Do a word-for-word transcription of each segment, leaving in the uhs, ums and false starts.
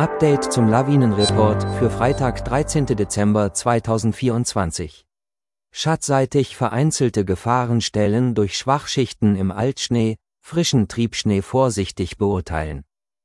Update zum Lawinenreport für Freitag, dreizehnten Dezember zweitausendvierundzwanzig. Schattseitig vereinzelte Gefahrenstellen durch Schwachschichten im Altschnee, frischen Triebschnee vorsichtig beurteilen.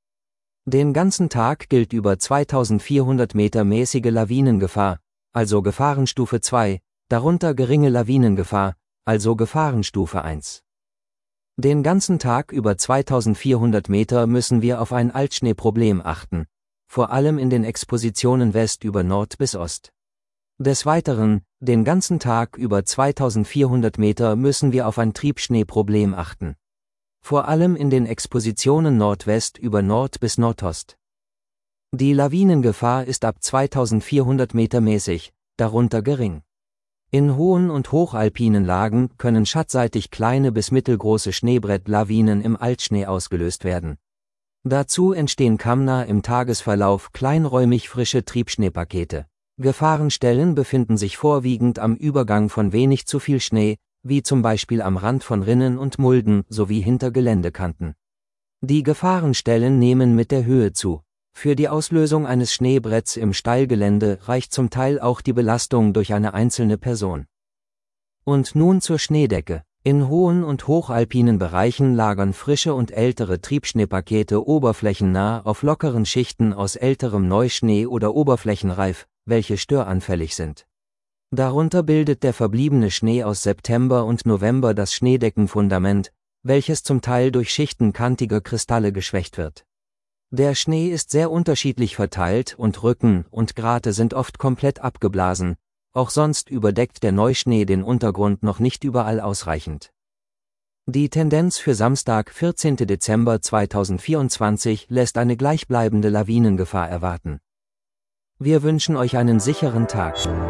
Den ganzen Tag gilt über zweitausendvierhundert Meter mäßige Lawinengefahr, also Gefahrenstufe zwei, darunter geringe Lawinengefahr, also Gefahrenstufe eins. Den ganzen Tag über zweitausendvierhundert Meter müssen wir auf ein Altschneeproblem achten, vor allem in den Expositionen West über Nord bis Ost. Des Weiteren, den ganzen Tag über zweitausendvierhundert Meter müssen wir auf ein Triebschneeproblem achten. Vor allem in den Expositionen Nordwest über Nord bis Nordost. Die Lawinengefahr ist ab zweitausendvierhundert Meter mäßig, darunter gering. In hohen und hochalpinen Lagen können schattseitig kleine bis mittelgroße Schneebrettlawinen im Altschnee ausgelöst werden. Dazu entstehen kammnah im Tagesverlauf kleinräumig frische Triebschneepakete. Gefahrenstellen befinden sich vorwiegend am Übergang von wenig zu viel Schnee, wie zum Beispiel am Rand von Rinnen und Mulden sowie hinter Geländekanten. Die Gefahrenstellen nehmen mit der Höhe zu. Für die Auslösung eines Schneebretts im Steilgelände reicht zum Teil auch die Belastung durch eine einzelne Person. Und nun zur Schneedecke. In hohen und hochalpinen Bereichen lagern frische und ältere Triebschneepakete oberflächennah auf lockeren Schichten aus älterem Neuschnee oder Oberflächenreif, welche störanfällig sind. Darunter bildet der verbliebene Schnee aus September und November das Schneedeckenfundament, welches zum Teil durch Schichten kantiger Kristalle geschwächt wird. Der Schnee ist sehr unterschiedlich verteilt und Rücken und Grate sind oft komplett abgeblasen, auch sonst überdeckt der Neuschnee den Untergrund noch nicht überall ausreichend. Die Tendenz für Samstag, vierzehnten Dezember zweitausendvierundzwanzig lässt eine gleichbleibende Lawinengefahr erwarten. Wir wünschen euch einen sicheren Tag.